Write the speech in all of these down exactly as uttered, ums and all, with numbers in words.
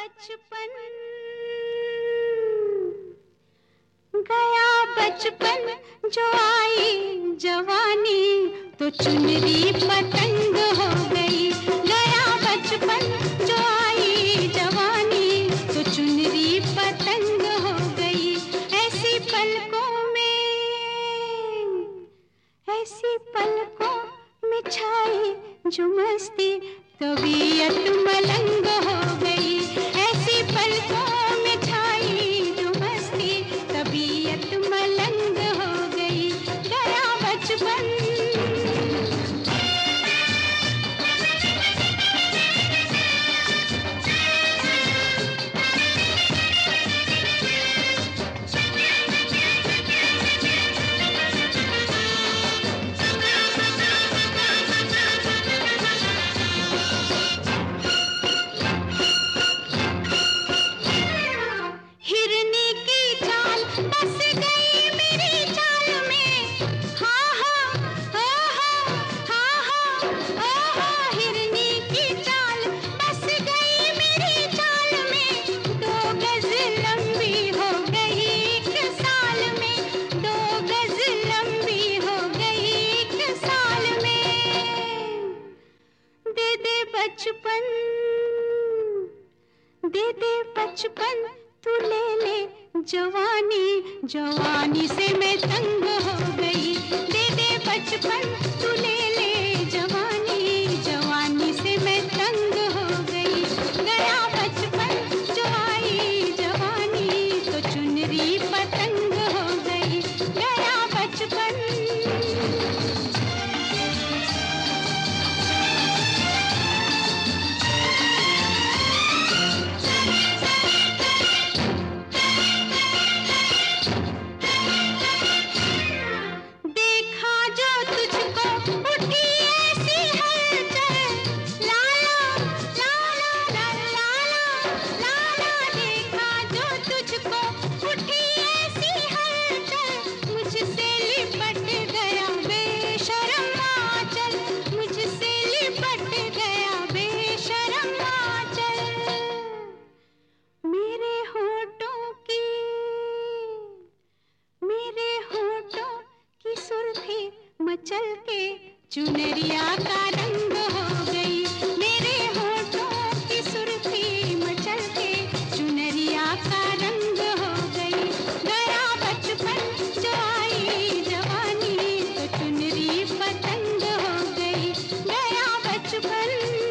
बचपन गया बचपन, जो आई जवानी तो चुनरी पतंग हो गई। गया बचपन जो आई जवानी तो चुनरी पतंग हो गई। ऐसी पलकों में, ऐसी पलकों में छाई जो मस्ती, तबीयत मलंग हो गई। ऐसी पलकों में छाई जो मस्ती, तबीयत मलंग हो गई। गया बचपन। बचपन दे दे बचपन, तू ले ले जवानी, जवानी से मैं तंग हो गई। दे दे बचपन, तू ले ले जवानी, जवानी से मैं तंग हो गई। गया बचपन जो आई जवानी तो चुनरी पतंग हो गई। गया बचपन। मचल के चुनरिया का रंग हो गई। मेरे होठों की सुर्खी मचल के चुनरिया का रंग हो गई। गया बचपन जो आई जवानी तो चुनरी पतंग हो गई। गया बचपन।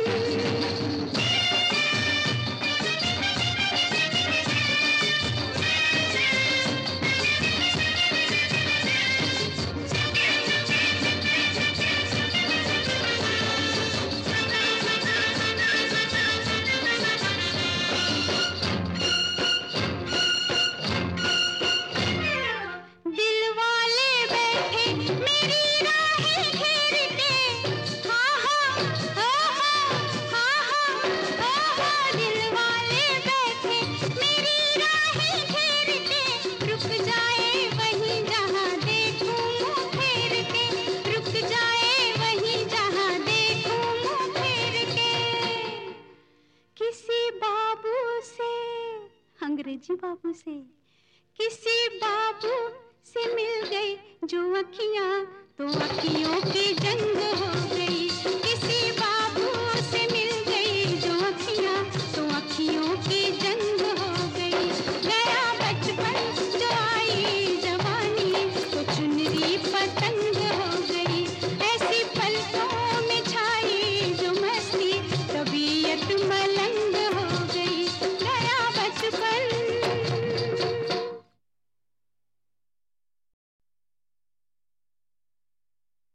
अंग्रेजी बाबू से, किसी बाबू से मिल गई जो अखियां, तो अखियों की जंग हो गई।